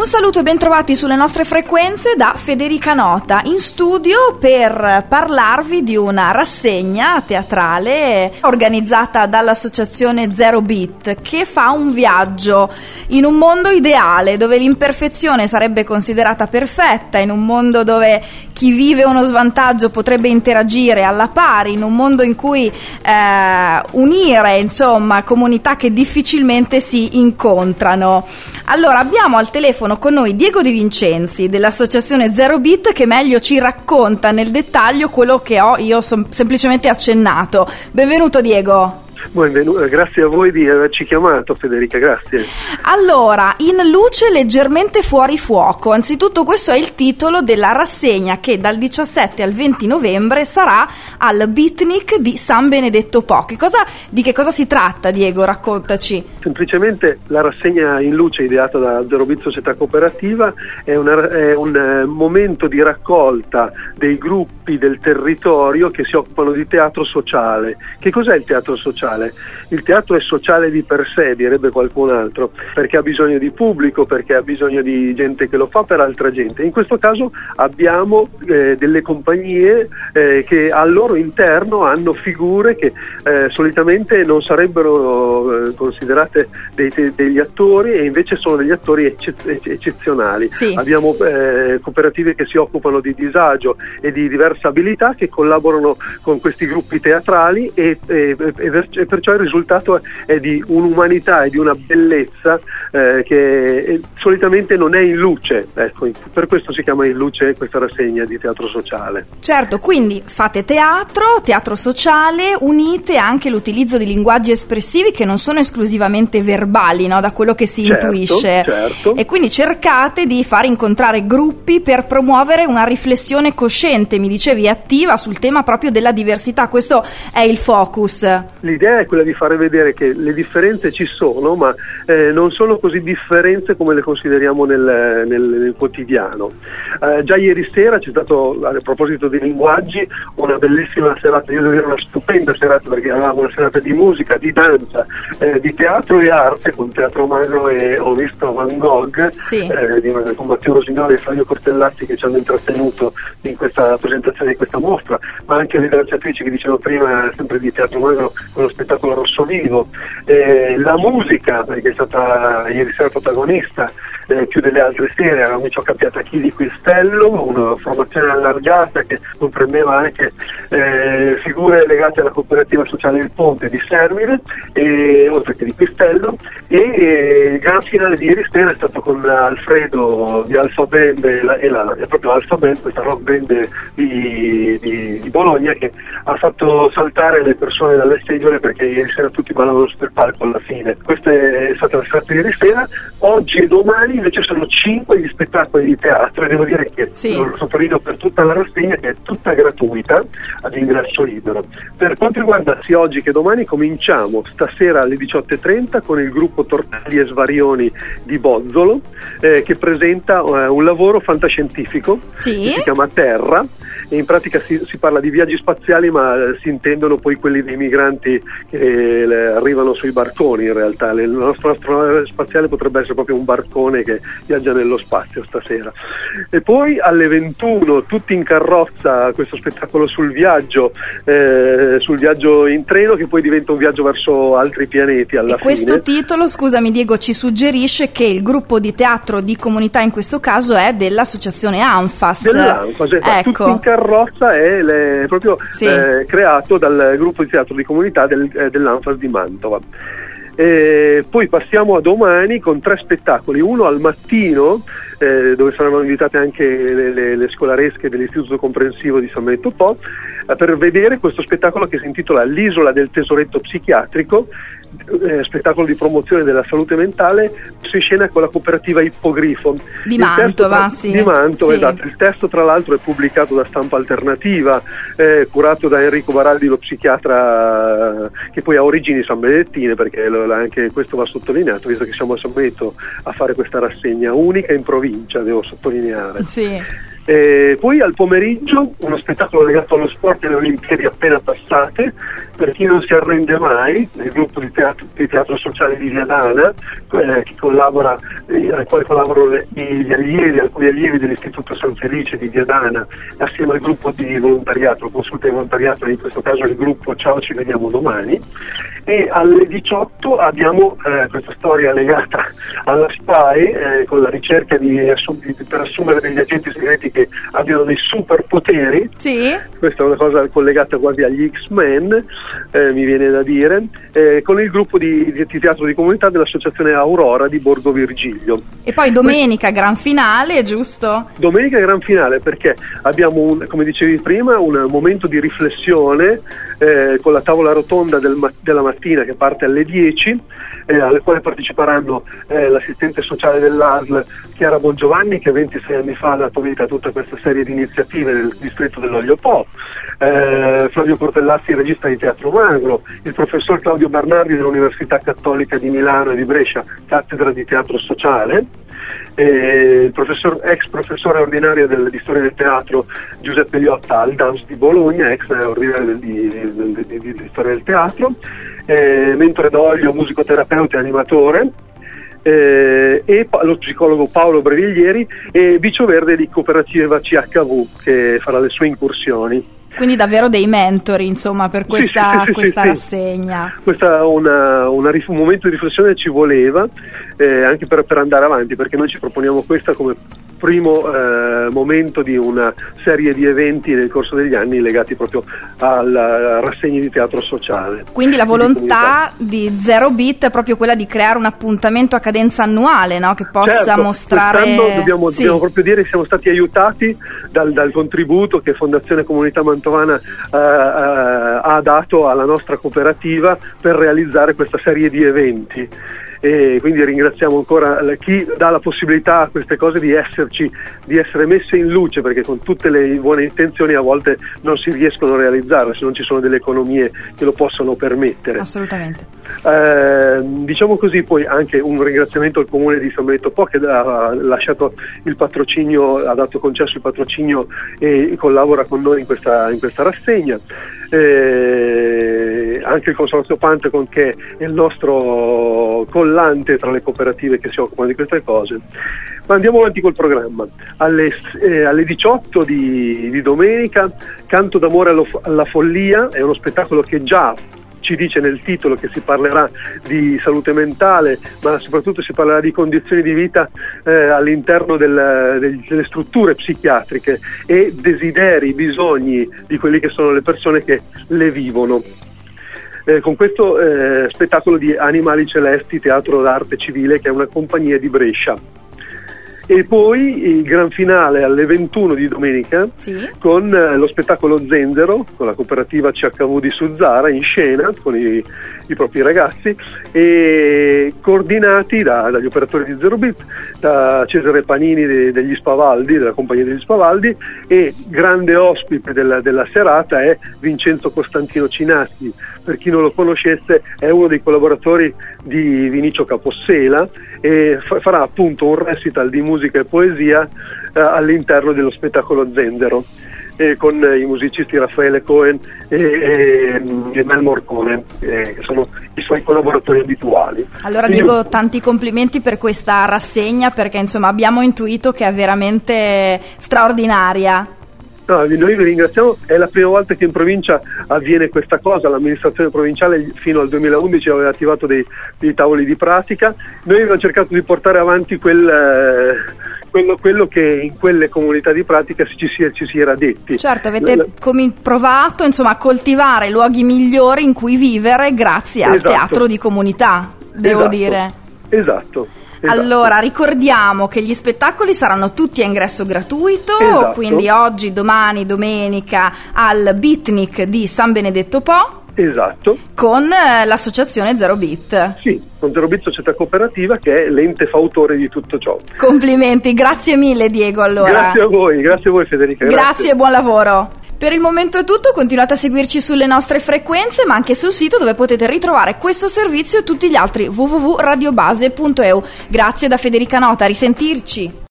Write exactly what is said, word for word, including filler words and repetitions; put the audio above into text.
Un saluto e bentrovati sulle nostre frequenze da Federica Nota, in studio per parlarvi di una rassegna teatrale organizzata dall'associazione Zero Beat, che fa un viaggio in un mondo ideale dove l'imperfezione sarebbe considerata perfetta, in un mondo dove chi vive uno svantaggio potrebbe interagire alla pari, in un mondo in cui eh, unire insomma comunità che difficilmente si incontrano. Allora abbiamo al telefono con noi Diego De Vincenzi dell'associazione Zero Beat, che meglio ci racconta nel dettaglio quello che ho io som- semplicemente accennato. Benvenuto Diego. Benvenuto, grazie a voi di averci chiamato, Federica, grazie. Allora, in luce leggermente fuori fuoco, anzitutto questo è il titolo della rassegna che dal diciassette al venti novembre sarà al Beatnik di San Benedetto Po. Che cosa, di che cosa si tratta, Diego? Raccontaci. Semplicemente la rassegna in luce ideata da Zero Beat Società Cooperativa è, una, è un eh, momento di raccolta dei gruppi del territorio che si occupano di teatro sociale. Che cos'è il teatro sociale? Il teatro è sociale di per sé, direbbe qualcun altro, perché ha bisogno di pubblico, perché ha bisogno di gente che lo fa per altra gente. In questo caso abbiamo eh, delle compagnie eh, che al loro interno hanno figure che eh, solitamente non sarebbero eh, considerate dei, degli attori, e invece sono degli attori eccez- eccezionali. Sì. Abbiamo eh, cooperative che si occupano di disagio e di diverse abilità, che collaborano con questi gruppi teatrali e, e, e e perciò il risultato è di un'umanità e di una bellezza eh, che solitamente non è in luce, ecco, per questo si chiama in luce questa rassegna di teatro sociale. Certo, quindi fate teatro, teatro sociale, unite anche l'utilizzo di linguaggi espressivi che non sono esclusivamente verbali, no? Da quello che si certo, intuisce, certo. E quindi cercate di far incontrare gruppi per promuovere una riflessione cosciente, mi dicevi, attiva sul tema proprio della diversità. Questo è il focus. L'idea è quella di fare vedere che le differenze ci sono, ma eh, non sono così differenze come le consideriamo nel, nel, nel quotidiano. Eh, già ieri sera c'è stato, a proposito dei linguaggi, una bellissima serata, io devo dire una stupenda serata, perché avevamo una serata di musica, di danza, eh, di teatro e arte, con Teatro Magro, e ho visto Van Gogh, sì. eh, di, con Matteo Rosignoli e Flavio Cortellazzi, che ci hanno intrattenuto in questa presentazione di questa mostra, ma anche le danzatrici che dicevo prima, sempre di Teatro Magro, con lo spettacolo Rosso Vivo, eh, la musica, perché è stata ieri sera protagonista eh, più delle altre sere, era Micio Capiatacchi di Quistello, una formazione allargata che comprendeva anche eh, figure legate alla cooperativa sociale Il Ponte di Servire, e, oltre che di Quistello, e eh, il gran finale di ieri sera è stato con Alfredo di Alfa Band e, la, e, la, e proprio Alfa Band, questa rock band di, di, di Bologna, che ha fatto saltare le persone dalle seggiole, perché ieri sera tutti ballavano sul palco alla fine. Questa è stata la serata di ieri sera. Oggi e domani invece sono cinque gli spettacoli di teatro, e devo dire che sì. Lo sottolineo per tutta la rassegna, che è tutta gratuita, ad ingresso libero. Per quanto riguarda sia oggi che domani, cominciamo stasera alle diciotto e trenta con il gruppo Tortelli e Svarioni di Bozzolo, eh, che presenta eh, un lavoro fantascientifico, sì. Che si chiama Terra, e in pratica si, si parla di viaggi spaziali, ma eh, si intendono poi quelli dei migranti che le, arrivano sui barconi. In realtà le, la nostra astronave spaziale potrebbe essere proprio un barcone che viaggia nello spazio stasera. E poi alle ventuno tutti in carrozza, questo spettacolo sul viaggio, eh, sul viaggio in treno, che poi diventa un viaggio verso altri pianeti alla e fine. Questo titolo, scusami Diego, ci suggerisce che il gruppo di teatro di comunità in questo caso è dell'associazione ANFAS. Dell'ANFAS, ecco. Tutti in carrozza è le, proprio sì. eh, creato dal gruppo di teatro di comunità del, eh, dell'ANFAS di Mantova. E poi passiamo a domani con tre spettacoli, uno al mattino eh, dove saranno invitate anche le, le, le scolaresche dell'Istituto Comprensivo di San Benedetto Po eh, per vedere questo spettacolo che si intitola L'isola del tesoretto psichiatrico, eh, spettacolo di promozione della salute mentale, messo in scena con la cooperativa Ippogrifo di Mantova, testo, sì. di Mantova, sì. Esatto. Il testo tra l'altro è pubblicato da Stampa Alternativa, eh, curato da Enrico Baraldi, lo psichiatra, che poi ha origini sanbenedettine, perché lo, anche questo va sottolineato, visto che siamo a San Benedetto a fare questa rassegna unica in provincia, devo sottolineare. Sì. E poi al pomeriggio uno spettacolo legato allo sport e alle Olimpiadi appena passate, per chi non si arrende mai, il gruppo di teatro, di teatro sociale di Viadana, eh, che collabora, eh, al quale collaborano le, gli allievi, alcuni allievi dell'Istituto San Felice di Viadana, assieme al gruppo di volontariato, consulta di volontariato, in questo caso il gruppo Ciao ci vediamo domani. E alle diciotto abbiamo eh, questa storia legata alla S P A E, eh, con la ricerca di assum- per assumere degli agenti segreti che abbiano dei superpoteri. Sì. Questa è una cosa collegata quasi agli X-Men, eh, mi viene da dire, eh, con il gruppo di, di teatro di comunità dell'associazione Aurora di Borgo Virgilio. E poi domenica gran finale, giusto? Domenica gran finale, perché abbiamo, un, come dicevi prima, un momento di riflessione eh, con la tavola rotonda del ma- della mattina che parte alle dieci, eh, alle quali parteciperanno eh, l'assistente sociale dell'A S L Chiara Bongiovanni, che ventisei anni fa ha dato vita a tutta questa serie di iniziative nel distretto dell'Olio Po, eh, Flavio Cortellazzi, regista di Teatro Magro, il professor Claudio Bernardi dell'Università Cattolica di Milano e di Brescia, cattedra di teatro sociale, eh, il professor, ex professore ordinario del, di storia del teatro Giuseppe Liotta al D A M S di Bologna, ex ordinario di, di, di, di, di storia del teatro, eh, mentore d'olio, musicoterapeuta e animatore, eh, e pa- lo psicologo Paolo Breviglieri, e Bicio Verde di Cooperativa C H V, che farà le sue incursioni. Quindi davvero dei mentori, insomma, per questa, sì, sì, sì, questa sì, rassegna. Questa è una, una, un momento di riflessione ci voleva, eh, anche per, per andare avanti, perché noi ci proponiamo questa come primo eh, momento di una serie di eventi nel corso degli anni legati proprio alla rassegna di teatro sociale. Quindi la volontà di, di Zero Beat è proprio quella di creare un appuntamento a cadenza annuale, no? Che possa certo, mostrare... Quest'anno dobbiamo, sì. dobbiamo proprio dire che siamo stati aiutati dal, dal contributo che Fondazione Comunità Mantovana eh, eh, ha dato alla nostra cooperativa per realizzare questa serie di eventi. E quindi ringraziamo ancora chi dà la possibilità a queste cose di esserci, di essere messe in luce, perché con tutte le buone intenzioni a volte non si riescono a realizzarle se non ci sono delle economie che lo possono permettere. Assolutamente. Eh, diciamo così, poi anche un ringraziamento al comune di San Benedetto Po, che ha lasciato il patrocinio, ha dato concesso il patrocinio e collabora con noi in questa, in questa rassegna. Eh, anche il Consorzio Pantecon, che è il nostro collante tra le cooperative che si occupano di queste cose. Ma andiamo avanti col programma. Alle, eh, alle diciotto di, di domenica, Canto d'amore allo, alla follia, è uno spettacolo che già ci dice nel titolo che si parlerà di salute mentale, ma soprattutto si parlerà di condizioni di vita eh, all'interno del, del, delle strutture psichiatriche e desideri, bisogni di quelli che sono le persone che le vivono. Eh, con questo eh, spettacolo di Animali Celesti, Teatro d'Arte Civile, che è una compagnia di Brescia. E poi il gran finale alle ventuno di domenica, sì, con eh, lo spettacolo Zenzero, con la cooperativa C H V di Suzzara in scena con i, i propri ragazzi, e coordinati da, dagli operatori di Zero Beat, da Cesare Panini de, degli Spavaldi, della compagnia degli Spavaldi, e grande ospite della, della serata è Vincenzo Costantino Cinatti. Per chi non lo conoscesse, è uno dei collaboratori di Vinicio Capossela e fa, farà appunto un recital di musica e poesia eh, all'interno dello spettacolo Zenzero, eh, con eh, i musicisti Raffaele Cohen e, e, e Mel Morcone, eh, che sono i suoi collaboratori abituali. Allora Quindi, Diego, tanti complimenti per questa rassegna, perché insomma abbiamo intuito che è veramente straordinaria. No, noi vi ringraziamo, è la prima volta che in provincia avviene questa cosa. L'amministrazione provinciale fino al duemilaundici aveva attivato dei, dei tavoli di pratica. Noi abbiamo cercato di portare avanti quel, eh, quello, quello che in quelle comunità di pratica ci si, ci si era detti. Certo, avete la, com- provato insomma a coltivare luoghi migliori in cui vivere grazie al esatto. teatro di comunità, devo esatto. dire. Esatto. Esatto. Allora, ricordiamo che gli spettacoli saranno tutti a ingresso gratuito, esatto. quindi oggi, domani, domenica al Beatnik di San Benedetto Po. Esatto. Con eh, l'associazione Zero Beat. Sì, con Zero Beat Società Cooperativa, che è l'ente fautore di tutto ciò. Complimenti, grazie mille Diego allora. Grazie a voi, grazie a voi Federica. Grazie, grazie e buon lavoro. Per il momento è tutto, continuate a seguirci sulle nostre frequenze, ma anche sul sito dove potete ritrovare questo servizio e tutti gli altri w w w punto radiobase punto e u. Grazie da Federica Nota, a risentirci.